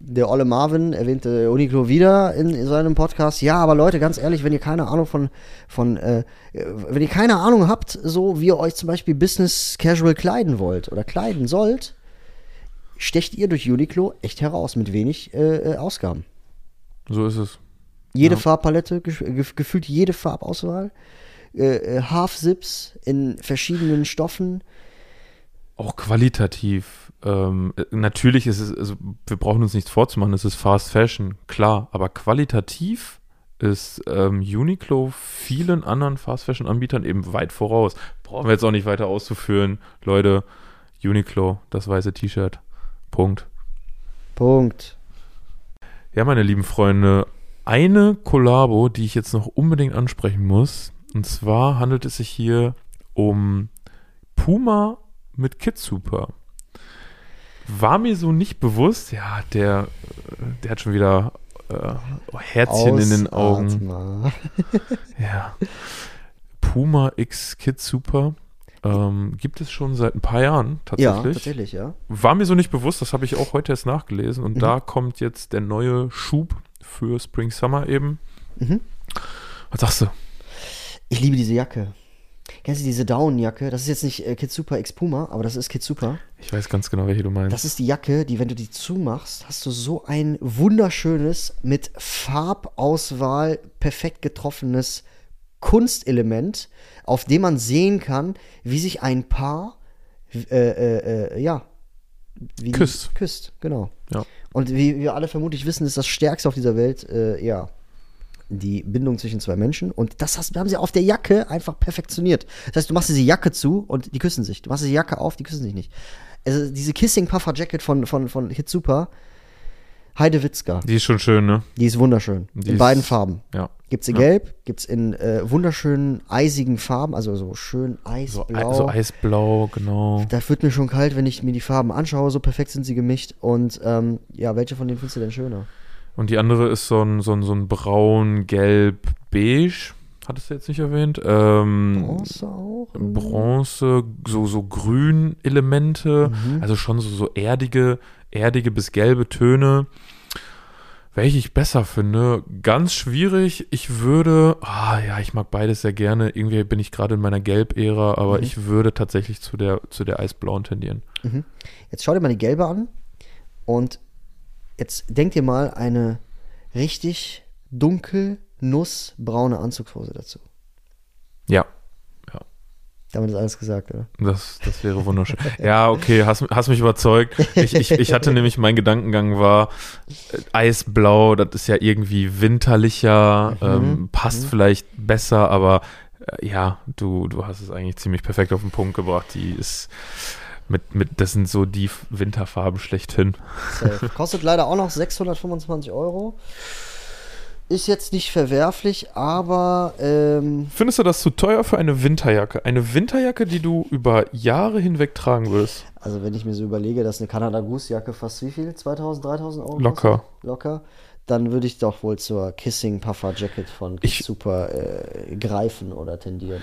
der Olle Marvin erwähnte Uniqlo wieder in, in seinem Podcast. Ja, aber Leute, ganz ehrlich, wenn ihr keine Ahnung von, von äh, wenn ihr keine Ahnung habt, so wie ihr euch zum Beispiel Business Casual kleiden wollt oder kleiden sollt, stecht ihr durch Uniqlo echt heraus mit wenig äh, Ausgaben. So ist es. Jede Ja. Farbpalette, gef- gefühlt jede Farbauswahl, äh, Half-Zips in verschiedenen Stoffen. Auch qualitativ. Ähm, natürlich ist es, also wir brauchen uns nichts vorzumachen, es ist Fast Fashion, klar, aber qualitativ ist ähm, Uniqlo vielen anderen Fast Fashion Anbietern eben weit voraus. Brauchen wir jetzt auch nicht weiter auszuführen. Leute, Uniqlo, das weiße T-Shirt. Punkt. Punkt. Ja, meine lieben Freunde, eine Kollabo, die ich jetzt noch unbedingt ansprechen muss, und zwar handelt es sich hier um Puma mit Kidsuper. War mir so nicht bewusst, ja, der, der hat schon wieder äh, Herzchen in den Augen. Ausatmer. Ja. Puma X Kidsuper ähm, gibt es schon seit ein paar Jahren tatsächlich. Ja, tatsächlich, ja. War mir so nicht bewusst, das habe ich auch heute erst nachgelesen. Und Mhm. da kommt jetzt der neue Schub für Spring Summer eben. Mhm. Was sagst du? Ich liebe diese Jacke. Kennst du diese Down-Jacke? Das ist jetzt nicht äh, Kidsuper X Puma, aber das ist Kidsuper. Ich weiß ganz genau, welche du meinst. Das ist die Jacke, die, wenn du die zumachst, hast du so ein wunderschönes, mit Farbauswahl perfekt getroffenes Kunstelement, auf dem man sehen kann, wie sich ein Paar äh, äh, äh, ja, wie die Küsst. Küsst, genau. Ja. Und wie wir alle vermutlich wissen, ist das Stärkste auf dieser Welt, äh, ja, die Bindung zwischen zwei Menschen. Und das hast, haben sie auf der Jacke einfach perfektioniert. Das heißt, du machst diese Jacke zu und die küssen sich. Du machst diese Jacke auf, die küssen sich nicht. Also diese Kissing Puffer Jacket von, von, von Kidsuper, Heide Witzka, Die ist schon schön, ne? die ist wunderschön. Die in ist- beiden Farben. Ja. Gibt's in Ja. Gelb, gibt's in äh, wunderschönen eisigen Farben, also so schön So, eisblau. Ei- so eisblau, genau. Da wird mir schon kalt, wenn ich mir die Farben anschaue. So perfekt sind sie gemischt. Und ähm, ja, welche von denen findest du denn schöner? Und die andere ist so ein, so ein, so ein braun, gelb, beige. Hattest du jetzt nicht erwähnt? Ähm, Bronze auch? Bronze, so, so Grün-Elemente. Mhm. Also schon so, so erdige, erdige bis gelbe Töne. Welche ich besser finde, ganz schwierig. Ich würde, ah ja, ich mag beides sehr gerne. Irgendwie bin ich gerade in meiner Gelb-Ära, aber Mhm. ich würde tatsächlich zu der, zu der eisblauen tendieren. Mhm. Jetzt schau dir mal die gelbe an und jetzt denk dir mal eine richtig dunkel nussbraune Anzugshose dazu. Ja, Damit ist alles gesagt, oder? das, das wäre wunderschön. Ja, okay, hast, hast mich überzeugt. Ich, ich, ich hatte nämlich, mein Gedankengang war, äh, eisblau, das ist ja irgendwie winterlicher, Mhm. ähm, passt Mhm. vielleicht besser, aber äh, ja, du, du hast es eigentlich ziemlich perfekt auf den Punkt gebracht. Die ist mit, mit, das sind so die Winterfarben schlechthin. Safe. Kostet leider auch noch sechshundertfünfundzwanzig Euro. Ist jetzt nicht verwerflich, aber ähm, Findest du das zu teuer für eine Winterjacke? Eine Winterjacke, die du über Jahre hinweg tragen würdest? also wenn ich mir so überlege, dass eine Canada Goose Jacke fast wie viel? zweitausend, dreitausend Euro Locker. kostet? Locker. Dann würde ich doch wohl zur Kissing Puffer Jacket von Ich- Super äh, greifen oder tendieren.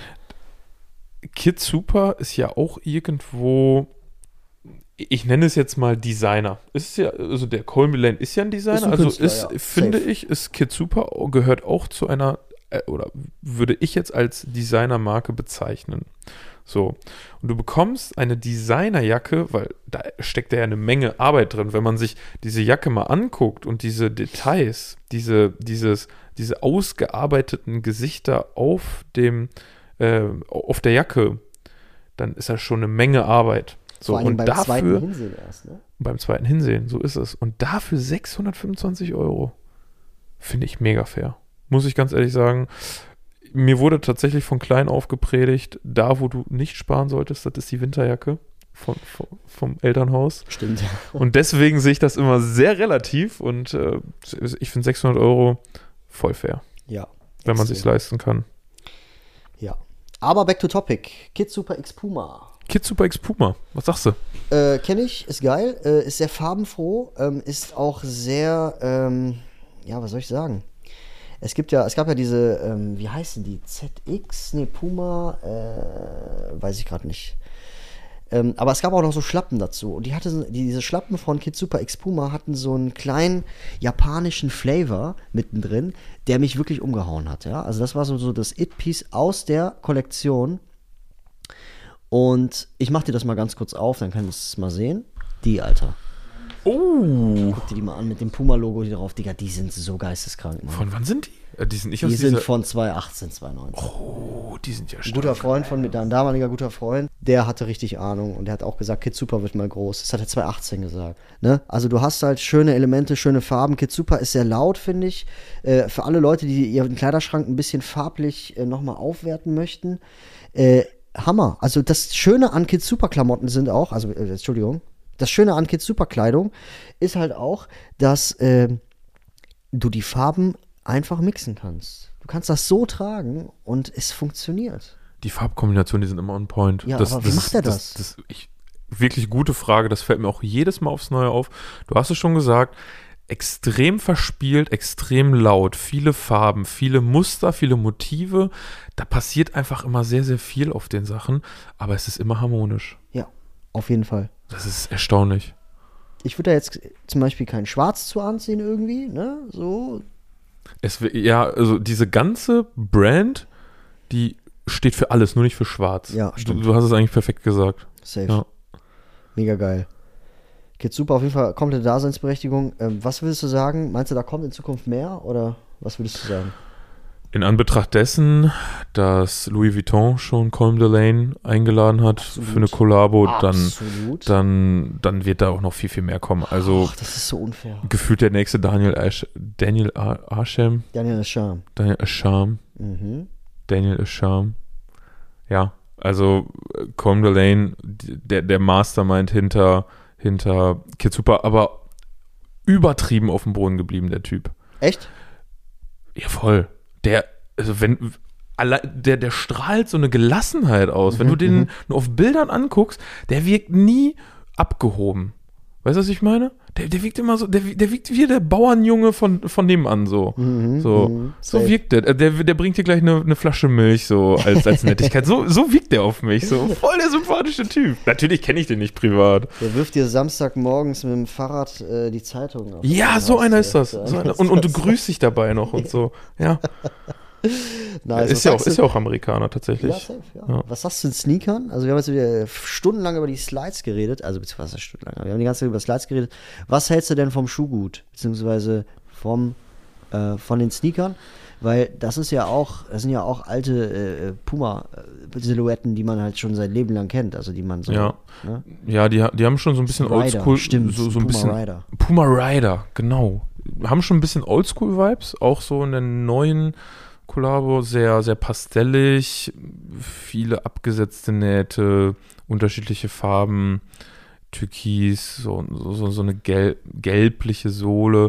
Kidsuper ist ja auch irgendwo, ich nenne es jetzt mal Designer. Ist ja, also der Colby Lane ist ja ein Designer, Ist ein also Künstler, ist, ja. finde Safe. ich, ist Kidsuper gehört auch zu einer, äh, oder würde ich jetzt als Designermarke bezeichnen. So. Und du bekommst eine Designerjacke, weil da steckt ja eine Menge Arbeit drin. Wenn man sich diese Jacke mal anguckt und diese Details, diese, dieses, diese ausgearbeiteten Gesichter auf dem, äh, auf der Jacke, dann ist das schon eine Menge Arbeit. So, Vor allem und beim dafür, zweiten Hinsehen erst, ne? beim zweiten Hinsehen, so ist es. Und dafür sechshundertfünfundzwanzig Euro. Finde ich mega fair. Muss ich ganz ehrlich sagen. Mir wurde tatsächlich von klein auf gepredigt, da wo du nicht sparen solltest, das ist die Winterjacke von, vom, vom Elternhaus. Stimmt. Und deswegen sehe ich das immer sehr relativ und äh, ich finde sechshundert Euro voll fair, Ja. wenn man extrem. sich leisten kann. Ja. Aber back to topic. Kidsuper X Puma. Kidsuper X Puma, was sagst du? Äh, kenne ich, ist geil, äh, ist sehr farbenfroh, ähm, ist auch sehr, ähm, ja, was soll ich sagen? Es gibt ja, es gab ja diese, ähm, wie heißen die? Z X? Nee, Puma, äh, weiß ich gerade nicht. Ähm, aber es gab auch noch so Schlappen dazu. Und die hatte, diese Schlappen von Kid Super X Puma hatten so einen kleinen japanischen Flavor mittendrin, der mich wirklich umgehauen hat. Ja? Also das war so, so das It-Piece aus der Kollektion. Und ich mach dir das mal ganz kurz auf, dann kannst du es mal sehen. Die, Alter. Oh. Guck dir die mal an mit dem Puma-Logo hier drauf. Digga, die sind so geisteskrank. Mann. Von wann sind die? Die sind nicht Die aus sind dieser... von zwanzig achtzehn, zwanzig neunzehn. Oh, die sind ja Ein stark. guter Freund von mir, ein damaliger guter Freund, der hatte richtig Ahnung und der hat auch gesagt, Kid Super wird mal groß. Das hat er zwanzig achtzehn gesagt. Ne? Also du hast halt schöne Elemente, schöne Farben. Kid Super ist sehr laut, finde ich. Äh, für alle Leute, die ihren Kleiderschrank ein bisschen farblich äh, nochmal aufwerten möchten. Äh, Hammer. Also das Schöne an Kid Super Klamotten sind auch, also äh, Entschuldigung, das Schöne an Kid Super Kleidung ist halt auch, dass äh, du die Farben einfach mixen kannst. Du kannst das so tragen und es funktioniert. Die Farbkombinationen, die sind immer on point. Ja, das, aber wie das, macht er das? das, das ich, wirklich gute Frage, das fällt mir auch jedes Mal aufs Neue auf. Du hast es schon gesagt, extrem verspielt, extrem laut, viele Farben, viele Muster, viele Motive. Da passiert einfach immer sehr, sehr viel auf den Sachen, aber es ist immer harmonisch. Ja, auf jeden Fall. Das ist erstaunlich. Ich würde da jetzt zum Beispiel kein Schwarz zu anziehen irgendwie, ne? So. Es, ja, also diese ganze Brand, die steht für alles, nur nicht für Schwarz. Ja, du, stimmt. du hast es eigentlich perfekt gesagt. Safe. Ja. Mega geil. Kid Super, auf jeden Fall komplette Daseinsberechtigung. Ähm, was würdest du sagen? Meinst du, da kommt in Zukunft mehr oder was würdest du sagen? In Anbetracht dessen, dass Louis Vuitton schon Colm Delaine eingeladen hat Absolut. für eine Kollabo, dann, Absolut. dann, dann wird da auch noch viel, viel mehr kommen. Also Ach, das ist so unfair. gefühlt der nächste Daniel Ash, Daniel Arsham, Daniel ist Charme. Daniel Asham, Mhm. Daniel Asham. Ja, also äh, Colm Delaine, der, der Mastermind hinter, hinter Kid Super, aber übertrieben auf dem Boden geblieben, der Typ. Echt? Ja, voll. Der, also wenn, alle- der, der strahlt so eine Gelassenheit aus. Wenn du den nur auf Bildern anguckst, der wirkt nie abgehoben. Weißt du, was ich meine? Der, der wirkt immer so, der, der wirkt wie der Bauernjunge von, von nebenan so. Mhm, So, mhm. so Safe. wirkt der. der. Der bringt dir gleich eine, eine Flasche Milch so als, als Nettigkeit. So, so wirkt der auf mich. So voll der sympathische Typ. Natürlich kenne ich den nicht privat. Der wirft dir Samstagmorgens mit dem Fahrrad äh, die Zeitung auf. Ja, so einer ist das. So So einer einer. ist Und, und du das. grüßt dich dabei noch und so. Ja. Nice. ist, Was ja auch, sagst ist du? ja auch Amerikaner tatsächlich. Ja, safe, ja. Ja. Was sagst du zu den Sneakern? Also wir haben jetzt wieder stundenlang über die Slides geredet, also beziehungsweise stundenlang, wir haben die ganze Zeit über Slides geredet. Was hältst du denn vom Schuhgut, beziehungsweise vom, äh, von den Sneakern? Weil das ist ja auch, das sind ja auch alte äh, Puma-Silhouetten, die man halt schon sein Leben lang kennt, also die man so, Ja. ne? Ja, die, die haben schon so ein bisschen Rider, Oldschool. stimmt, so, so ein Puma bisschen, Rider. Puma Rider, genau. Haben schon ein bisschen Oldschool-Vibes, auch so in der neuen Kollabo, sehr, sehr pastellig, viele abgesetzte Nähte, unterschiedliche Farben, Türkis, so, so, so eine gelb, gelbliche Sohle.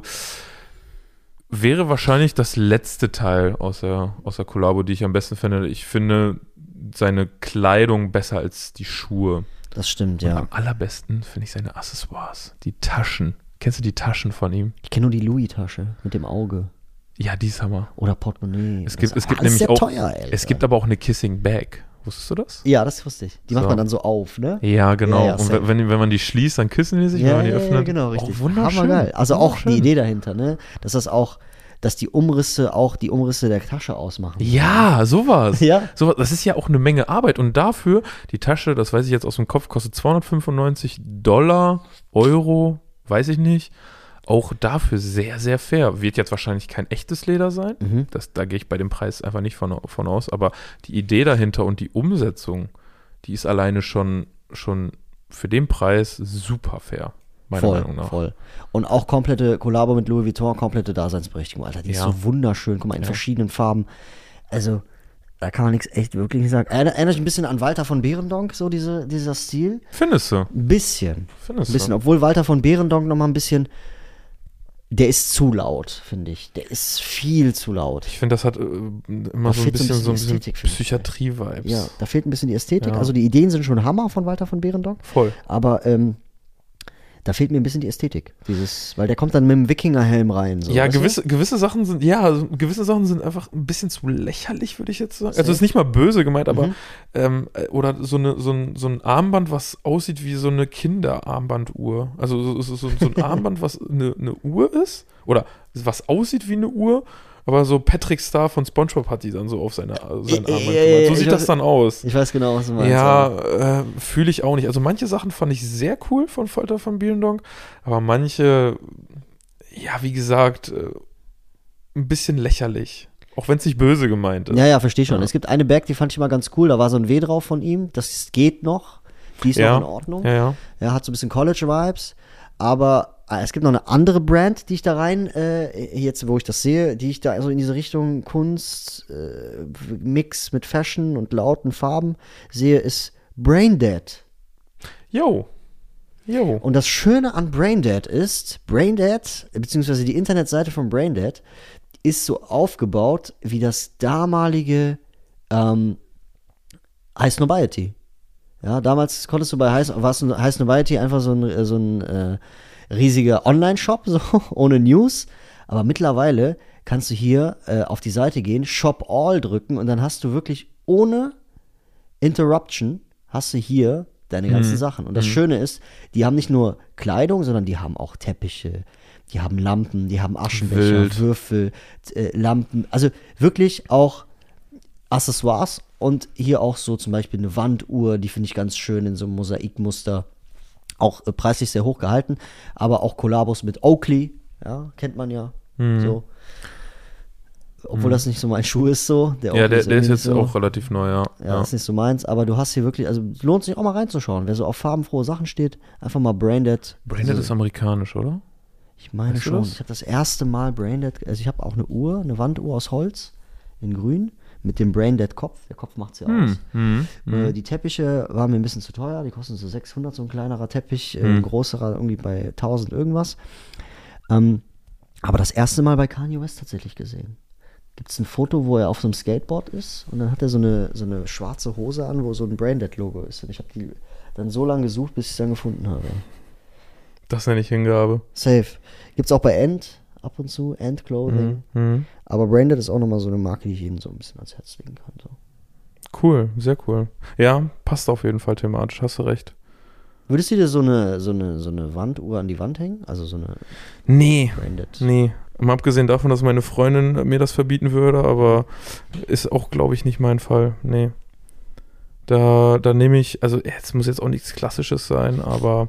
Wäre wahrscheinlich das letzte Teil aus der, aus der Kollabo, die ich am besten finde. Ich finde seine Kleidung besser als die Schuhe. Das stimmt, Und ja. am allerbesten finde ich seine Accessoires, die Taschen. Kennst du die Taschen von ihm? Ich kenne nur die Louis-Tasche mit dem Auge. Ja, die ist Hammer. Oder Portemonnaie. Es gibt, Das es ist gibt alles nämlich sehr auch, teuer, Alter. es gibt aber auch eine Kissing Bag. Wusstest du das? Ja, das wusste ich. Die macht So. man dann so auf, ne? Ja, genau. Ja, ja, und safe. wenn, wenn man die schließt, dann küssen die sich, wenn Ja, man die ja, öffnet. ja, genau, richtig. Oh, wunderschön. Hammergeil. Also auch die Wunderschön. Idee dahinter, ne? Dass das auch, dass die Umrisse auch die Umrisse der Tasche ausmachen. Ja, sowas. Ja. sowas. Das ist ja auch eine Menge Arbeit. Und dafür, die Tasche, das weiß ich jetzt aus dem Kopf, kostet zweihundertfünfundneunzig Dollar, Euro, weiß ich nicht. Auch dafür sehr, sehr fair. Wird jetzt wahrscheinlich kein echtes Leder sein. Mhm. Das, da gehe ich bei dem Preis einfach nicht von, von aus. Aber die Idee dahinter und die Umsetzung, die ist alleine schon, schon für den Preis super fair. Meiner Voll, Meinung nach. voll. Und auch komplette Kollabo mit Louis Vuitton, komplette Daseinsberechtigung, Alter. Die ist Ja. so wunderschön. Guck mal, in Ja. verschiedenen Farben. Also, da kann man nichts echt wirklich nicht sagen. Erinner- Erinnert mich ein bisschen an Walter von Behrendonck, so diese, dieser Stil. Findest du? Ein bisschen. Findest Ein bisschen. du? Obwohl Walter von Behrendonck nochmal ein bisschen. Der ist zu laut, finde ich. Der ist viel zu laut. Ich finde, das hat äh, immer Da so ein fehlt bisschen so ein bisschen Ästhetik, finde ich. Psychiatrie-Vibes. Ja, da fehlt ein bisschen die Ästhetik. Ja. Also die Ideen sind schon Hammer von Walter von Behrendonck. Voll. Aber ähm, Da fehlt mir ein bisschen die Ästhetik. Dieses, weil der kommt dann mit dem Wikingerhelm rein. So, ja, weißt gewisse, du? gewisse Sachen sind, ja, also gewisse Sachen sind einfach ein bisschen zu lächerlich, würde ich jetzt sagen. Also es ist nicht mal böse gemeint, aber Mhm. ähm, oder so, eine, so, ein, so ein Armband, was aussieht wie so eine Kinderarmbanduhr. Also so, so, so, so ein Armband, was eine, eine Uhr ist oder was aussieht wie eine Uhr, aber so Patrick Star von SpongeBob hat die dann so auf seine, sein Armband Ja, ja, gemacht. ja, So ich sieht weiß- das dann aus. Ich weiß genau, was du meinst. Ja, äh, fühle ich auch nicht. Also manche Sachen fand ich sehr cool von Folter von Bielendonk, aber manche, ja, wie gesagt, äh, ein bisschen lächerlich. Auch wenn es nicht böse gemeint ist. Ja, ja, verstehe schon. Ja. Es gibt eine Bag, die fand ich mal ganz cool. Da war so ein W drauf von ihm. Das geht noch. Die ist Ja. noch in Ordnung. Ja, ja. Er hat so ein bisschen College-Vibes. Aber äh, es gibt noch eine andere Brand, die ich da rein, äh, jetzt wo ich das sehe, die ich da also in diese Richtung Kunst, äh, Mix mit Fashion und lauten Farben sehe, ist Braindead. Jo. Jo. Und das Schöne an Braindead ist, Braindead, beziehungsweise die Internetseite von Braindead, ist so aufgebaut wie das damalige ähm, High Snobiety. Ja, damals konntest du bei High, war's ein High Snobiety einfach so ein, so ein äh, riesiger Online-Shop, so, ohne News. Aber mittlerweile kannst du hier äh, auf die Seite gehen, Shop All drücken und dann hast du wirklich ohne Interruption, hast du hier deine ganzen Sachen. Und das Schöne ist, die haben nicht nur Kleidung, sondern die haben auch Teppiche, die haben Lampen, die haben Aschenbecher, Wild. Würfel, äh, Lampen. Also wirklich auch Accessoires und hier auch so zum Beispiel eine Wanduhr, die finde ich ganz schön in so einem Mosaikmuster. Auch äh, preislich sehr hoch gehalten, aber auch Kollabos mit Oakley, ja, kennt man ja. So. Obwohl das nicht so mein Schuh ist, so. Der Ja, Oakley der, der ist irgendwie jetzt so. auch relativ neu, ja. Ja, Ja. das ist nicht so meins, aber du hast hier wirklich, also es lohnt sich auch mal reinzuschauen. Wer so auf farbenfrohe Sachen steht, einfach mal Braindead. Branded also, ist amerikanisch, oder? Ich meine Weißt du schon. das? Ich habe das erste Mal Braindead, also ich habe auch eine Uhr, eine Wanduhr aus Holz in grün mit dem Braindead-Kopf. Der Kopf macht ja aus. Hm. Äh, die Teppiche waren mir ein bisschen zu teuer, die kosten so sechshundert, so ein kleinerer Teppich, äh, Hm. ein größerer irgendwie bei tausend irgendwas. Ähm, aber das erste Mal bei Kanye West tatsächlich gesehen. Gibt es ein Foto, wo er auf so einem Skateboard ist und dann hat er so eine, so eine schwarze Hose an, wo so ein Braindead-Logo ist. Und ich habe die dann so lange gesucht, bis ich es dann gefunden habe. Das nenne ich Hingabe. Safe. Gibt es auch bei End ab und zu, End Clothing. Mhm. Aber Braindead ist auch nochmal so eine Marke, die ich jedem so ein bisschen ans Herz legen kann. So. Cool, sehr cool. Ja, passt auf jeden Fall thematisch, hast du recht. Würdest du dir so eine, so, eine, so eine Wanduhr an die Wand hängen? Also so eine Nee, Braindead? nee. Mal abgesehen davon, dass meine Freundin mir das verbieten würde, aber ist auch, glaube ich, nicht mein Fall. Nee. Da, da nehme ich, also jetzt muss jetzt auch nichts Klassisches sein, aber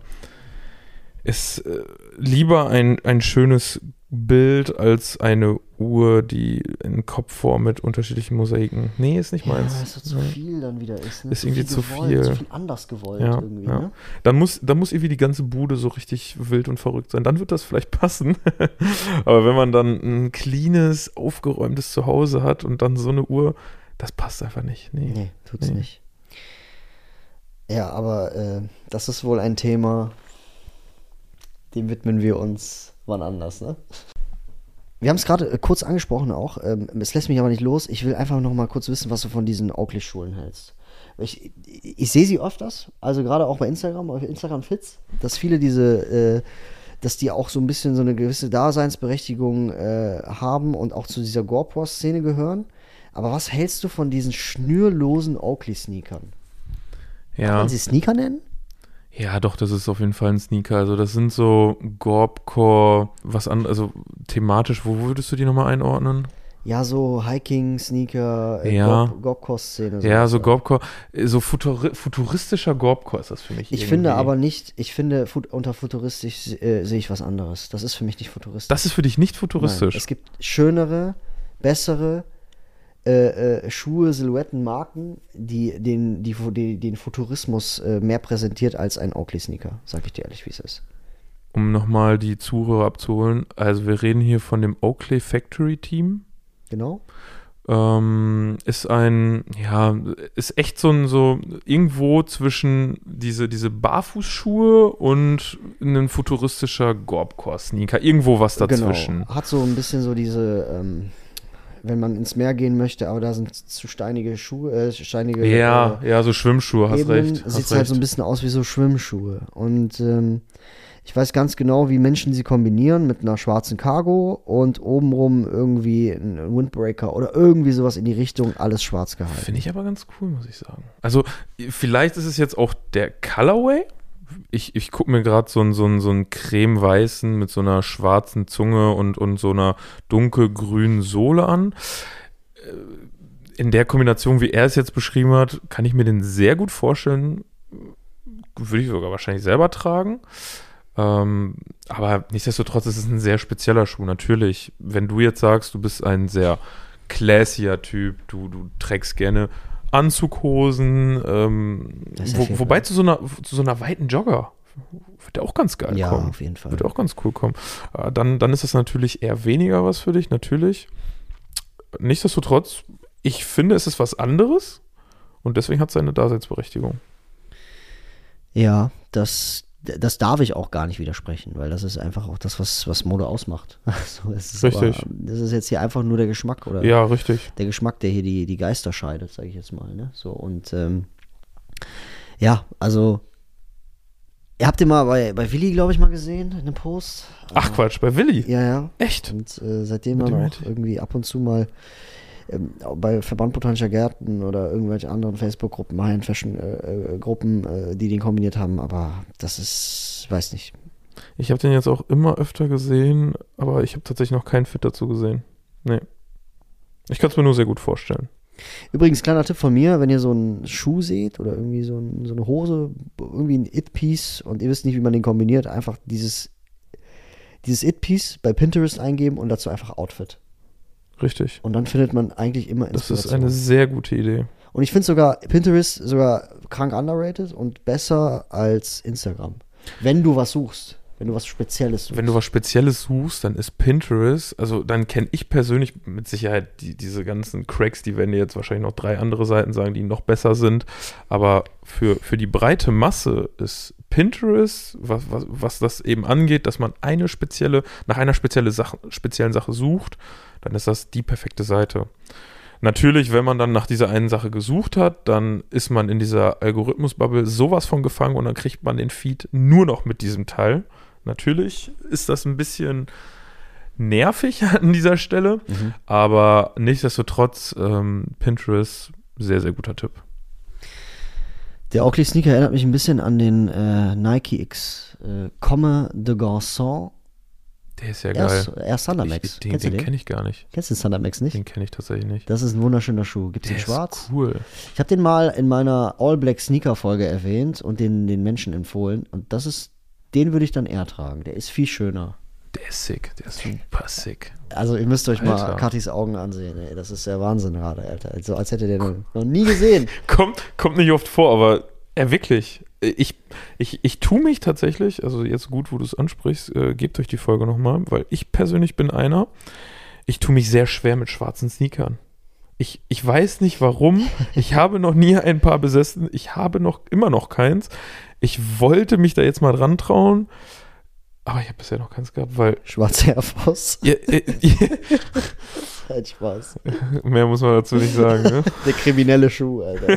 ist äh, lieber ein, ein schönes Bild als eine Uhr, die in Kopfform mit unterschiedlichen Mosaiken. Nee, ist nicht Ja, meins. weil es so zu Ja. viel dann wieder ist. Ne? Ist irgendwie zu gewollt, viel. Zu viel anders gewollt Ja, irgendwie. ja. Ne? Dann muss, dann muss irgendwie die ganze Bude so richtig wild und verrückt sein. Dann wird das vielleicht passen. Aber wenn man dann ein cleanes, aufgeräumtes Zuhause hat und dann so eine Uhr, das passt einfach nicht. Nee. Nee, tut's Nee. nicht. Ja, aber äh, das ist wohl ein Thema, dem widmen wir uns wann anders, ne? Wir haben es gerade äh, kurz angesprochen auch, ähm, es lässt mich aber nicht los. Ich will einfach noch mal kurz wissen, was du von diesen Oakley-Schulen hältst. Ich, ich, ich sehe sie öfters, also gerade auch bei Instagram, auf Instagram-Fits, dass viele diese, äh, dass die auch so ein bisschen so eine gewisse Daseinsberechtigung äh, haben und auch zu dieser Gore-Pro-Szene gehören. Aber was hältst du von diesen schnürlosen Oakley-Sneakern? Kann Ja. man sie Sneaker nennen? Ja, doch, das ist auf jeden Fall ein Sneaker. Also das sind so Gorbcore, was an, also thematisch, wo würdest du die nochmal einordnen? Ja, so Hiking-Sneaker, äh, Ja. Gorb- Gorbcore-Szene. Ja, so Gorbcore, so futuri futuristischer Gorbcore ist das für mich Ich irgendwie. finde aber nicht, ich finde, fut, unter futuristisch äh, sehe ich was anderes. Das ist für mich nicht futuristisch. Das ist für dich nicht Nein, futuristisch. es gibt schönere, bessere äh, äh, Schuhe, Silhouetten, Marken, die den, die, die, den Futurismus äh, mehr präsentiert als ein Oakley-Sneaker. Sag ich dir ehrlich, wie es ist. Um nochmal die Zuhörer abzuholen, also wir reden hier von dem Oakley Factory Team. Genau. Ähm, ist ein, ja, ist echt so ein, so irgendwo zwischen diese, diese Barfußschuhe und ein futuristischer Gorbcore-Sneaker. Irgendwo was dazwischen. Genau. Hat so ein bisschen so diese, ähm, wenn man ins Meer gehen möchte, aber da sind zu steinige Schuhe, äh, steinige Ja, äh, ja, so Schwimmschuhe, hast Ebenen, recht. sieht Hast halt recht. so ein bisschen aus wie so Schwimmschuhe. Und ähm, Ich weiß ganz genau, wie Menschen sie kombinieren mit einer schwarzen Cargo und obenrum irgendwie ein Windbreaker oder irgendwie sowas in die Richtung, alles schwarz gehalten. Finde ich aber ganz cool, muss ich sagen. Also vielleicht ist es jetzt auch der Colorway. Ich, ich gucke mir gerade so einen so einen, so einen cremeweißen mit so einer schwarzen Zunge und, und so einer dunkelgrünen Sohle an. In der Kombination, wie er es jetzt beschrieben hat, kann ich mir den sehr gut vorstellen. Würde ich sogar wahrscheinlich selber tragen. Ähm, aber nichtsdestotrotz ist es ein sehr spezieller Schuh. Natürlich, wenn du jetzt sagst, du bist ein sehr classier Typ, du, du trägst gerne Anzughosen, ähm, wo, wobei zu so, einer, zu so einer weiten Jogger wird der auch ganz geil ja, kommen. Ja, auf jeden Fall. Wird auch ganz cool kommen. Äh, dann, dann ist das natürlich eher weniger was für dich, natürlich. Nichtsdestotrotz, ich finde, es ist was anderes und deswegen hat es seine Daseinsberechtigung. Ja, das, das darf ich auch gar nicht widersprechen, weil das ist einfach auch das, was, was Mode ausmacht. Also es ist richtig. Aber, das ist jetzt hier einfach nur der Geschmack oder ja, richtig. der Geschmack, der hier die, die Geister scheidet, sage ich jetzt mal. Ne? So, und ähm, ja, also ihr habt den mal bei, bei Willi, glaube ich, mal gesehen, in einem Post. Ach Quatsch, bei Willi? Ja, ja. Echt? Und äh, seitdem Mit dann dem auch irgendwie ab und zu mal ähm, bei Verband Botanischer Gärten oder irgendwelche anderen Facebook-Gruppen, High-End-Fashion-Gruppen, äh, äh, die den kombiniert haben, aber das ist, weiß nicht. Ich habe den jetzt auch immer öfter gesehen, aber ich habe tatsächlich noch keinen Fit dazu gesehen. Nee. Ich kann es mir nur sehr gut vorstellen. Übrigens, kleiner Tipp von mir, wenn ihr so einen Schuh seht oder irgendwie so, ein, so eine Hose, irgendwie ein It-Piece und ihr wisst nicht, wie man den kombiniert, einfach dieses, dieses It-Piece bei Pinterest eingeben und dazu einfach Outfit. Richtig. Und dann findet man eigentlich immer Inspiration. Das ist eine sehr gute Idee. Und ich finde sogar Pinterest sogar krank underrated und besser als Instagram. Wenn du was suchst. Wenn du was Spezielles suchst. Wenn du was Spezielles suchst, dann ist Pinterest, also dann kenne ich persönlich mit Sicherheit die, diese ganzen Cracks, die werden dir jetzt wahrscheinlich noch drei andere Seiten sagen, die noch besser sind. Aber für, für die breite Masse ist Pinterest, was, was, was das eben angeht, dass man eine spezielle, nach einer spezielle Sache, speziellen Sache sucht, dann ist das die perfekte Seite. Natürlich, wenn man dann nach dieser einen Sache gesucht hat, dann ist man in dieser Algorithmus-Bubble sowas von gefangen und dann kriegt man den Feed nur noch mit diesem Teil. Natürlich ist das ein bisschen nervig an dieser Stelle, mhm. aber nichtsdestotrotz ähm, Pinterest, sehr, sehr guter Tipp. Der Oakley-Sneaker erinnert mich ein bisschen an den äh, Nike X äh, Comme de Garçon. Der ist ja er geil. Ist, er ist Thundermax. Ich, den Kennst du den den? kenne ich gar nicht. Kennst du den Thundermax nicht? Den kenne ich tatsächlich nicht. Das ist ein wunderschöner Schuh. Gibt es in schwarz? Ist cool. Ich habe den mal in meiner All-Black-Sneaker-Folge erwähnt und den, den Menschen empfohlen. Und das ist, den würde ich dann eher tragen. Der ist viel schöner. Der ist sick. Der ist super sick. Also ihr müsst euch Alter. mal Katis Augen ansehen. Ey. Das ist der Wahnsinn gerade, Alter. Also als hätte der noch, noch nie gesehen. kommt, kommt nicht oft vor, aber er wirklich. Ich, ich, ich tue mich tatsächlich, also jetzt gut, wo du es ansprichst, äh, gebt euch die Folge nochmal, weil ich persönlich bin einer, ich tue mich sehr schwer mit schwarzen Sneakern. Ich, ich weiß nicht warum, ich habe noch nie ein Paar besessen, ich habe noch immer noch keins. Ich wollte mich da jetzt mal dran trauen, aber ich habe bisher noch keins gehabt, weil... Schwarze Air Force. Ja, äh, Halt Spaß. Mehr muss man dazu nicht sagen, ne? Der kriminelle Schuh, Alter.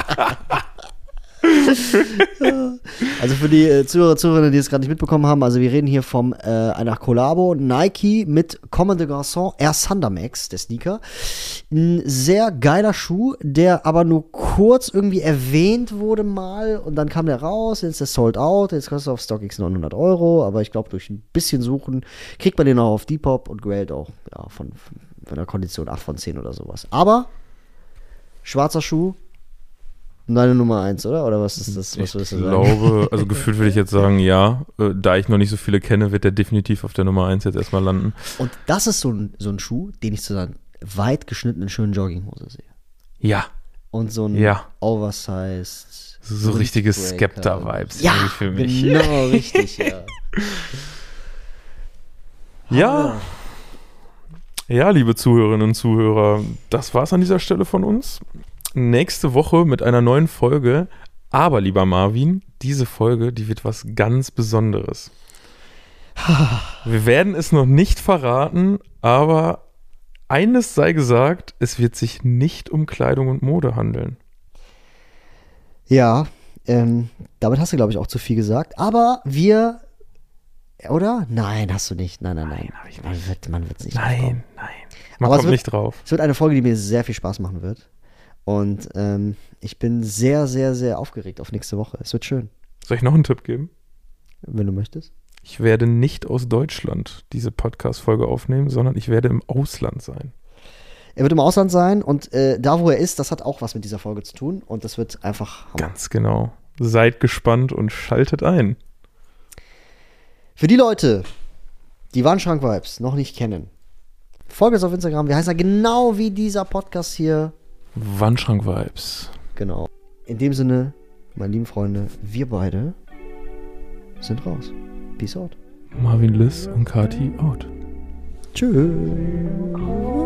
Also für die äh, Zuhörer, Zuhörerinnen, die es gerade nicht mitbekommen haben, also wir reden hier von äh, einer Kollabo Nike mit Comme de Garçon Air Thundermax, der Sneaker. Ein sehr geiler Schuh, der aber nur kurz irgendwie erwähnt wurde mal und dann kam der raus, jetzt ist der sold out, jetzt kostet er auf StockX neunhundert Euro, aber ich glaube durch ein bisschen Suchen kriegt man den auch auf Depop und gradet auch ja, von, von der Kondition acht von zehn oder sowas. Aber schwarzer Schuh, deine Nummer eins, oder? Oder was ist das? Was ich glaube, also gefühlt würde ich jetzt sagen, ja. Äh, da ich noch nicht so viele kenne, wird der definitiv auf der Nummer eins jetzt erstmal landen. Und das ist so ein, so ein Schuh, den ich zu einer weit geschnittenen, schönen Jogginghose sehe. Ja. Und so ein ja. Oversized. So richtige Skepta-Vibes. Ja, für mich. Genau, richtig, ja. Ja. Ja, liebe Zuhörerinnen und Zuhörer, das war's an dieser Stelle von uns. Nächste Woche mit einer neuen Folge. Aber, lieber Marvin, diese Folge, die wird was ganz Besonderes. Wir werden es noch nicht verraten, aber eines sei gesagt, es wird sich nicht um Kleidung und Mode handeln. Ja, ähm, damit hast du, glaube ich, auch zu viel gesagt. Aber wir Oder? Nein, hast du nicht. Nein, nein, nein. Nein, hab ich Man wird, man wird's nicht drauf Nein, kommen. nein. Man Aber es kommt wird- nicht drauf. Es wird eine Folge, die mir sehr viel Spaß machen wird. Und ähm, ich bin sehr, sehr, sehr aufgeregt auf nächste Woche. Es wird schön, Soll ich noch einen Tipp geben? wenn du möchtest. Ich werde nicht aus Deutschland diese Podcast-Folge aufnehmen, sondern ich werde im Ausland sein. Er wird im Ausland sein und äh, da, wo er ist, das hat auch was mit dieser Folge zu tun. Und das wird einfach Hammer. Ganz genau. Seid gespannt und schaltet ein. Für die Leute, die Wandschrank-Vibes noch nicht kennen, folgt uns auf Instagram. Wir heißen ja genau wie dieser Podcast hier. Wandschrank-Vibes. Genau. In dem Sinne, meine lieben Freunde, wir beide sind raus. Peace out. Marvin Liss und Kati out. Tschüss.